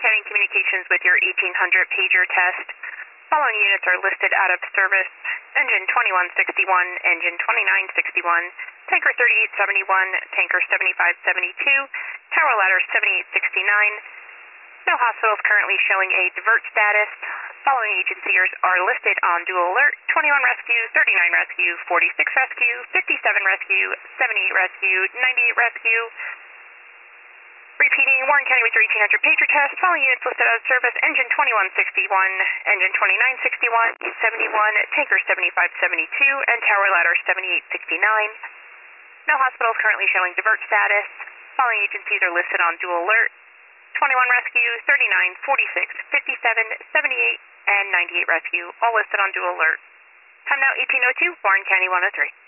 County Communications with your 1800 pager test. Following units are listed out of service. Engine 2161, engine 2961, tanker 3871, tanker 7572, tower ladder 7869. No hospitals currently showing a divert status. Following agencies are listed on dual alert: 21 rescue, 39 rescue, 46 rescue, 57 rescue, 78 rescue, 98 rescue. Repeating, Warren County with your 1800 pager test. Following units listed out of service: engine 2161, engine 2961, 71, tanker 7572, and tower ladder 7869. No hospitals currently showing divert status. Following agencies are listed on dual alert: 21 rescue, 39, 46, 57, 78, and 98 rescue, all listed on dual alert. Time now 1802, Warren County 103.